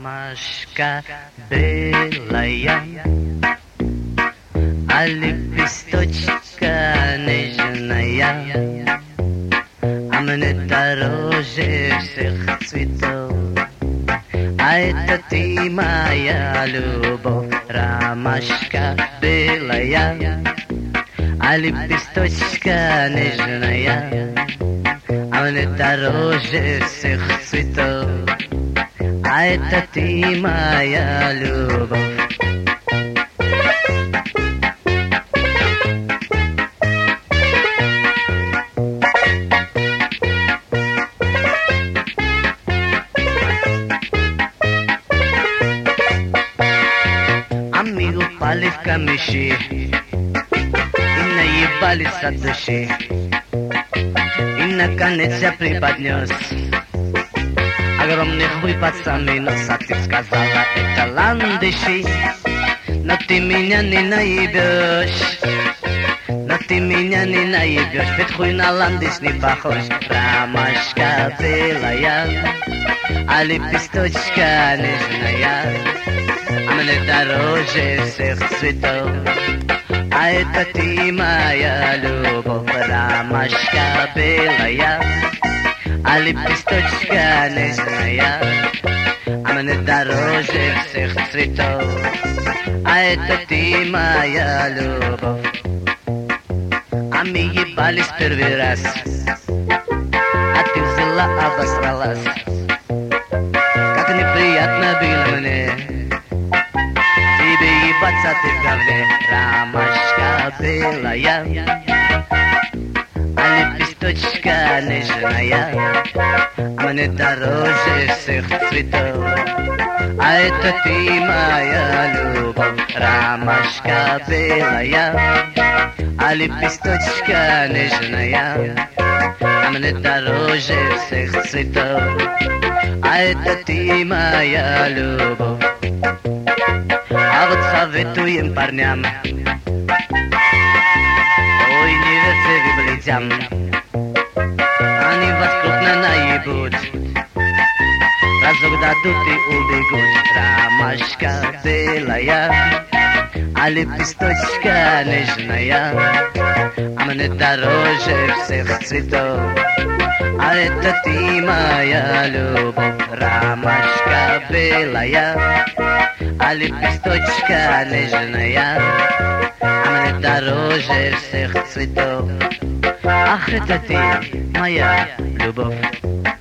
ромашка белая, а лепесточка нежная, а мне дороже всех цветов. А это ты, моя любовь, ромашка белая, а лепесточка нежная, а мне дороже всех цветов. А это ты, моя любовь. А мы упали в камыши и наебались от души. И наконец я преподнес огромный хуй под самый нос, а ты сказала, это ландыши. Но ты меня не наебешь, но ты меня не наебешь, ведь хуй на ландыш не похож. Ромашка белая, а лепесточка нежная, а мне дороже всех цветов. А это ты, моя любовь, ромашка белая, а лепесточка нежная, а мне дороже всех цветов. А это ты, моя любовь. А мы ебались первый раз, а ты взяла, обосралась. Как неприятно было мне тебе ебаться, ты в говне. Ромашка белая, а лепесточка нежная, а мне дороже всех цветов. А это ты, моя любовь, ромашка белая, а лепесточка нежная, а мне дороже всех цветов. А это ты, моя любовь. А вот советуем парням, ой, не верьте выблядям, они вас крупно наебут, разок дадут и убегут. Ромашка белая, а лепесточка нежная, а мне дороже всех цветов. А это ты, моя любовь, ромашка белая, а лепесточка нежная, а мне дороже всех цветов. Ах, это ты, моя любовь.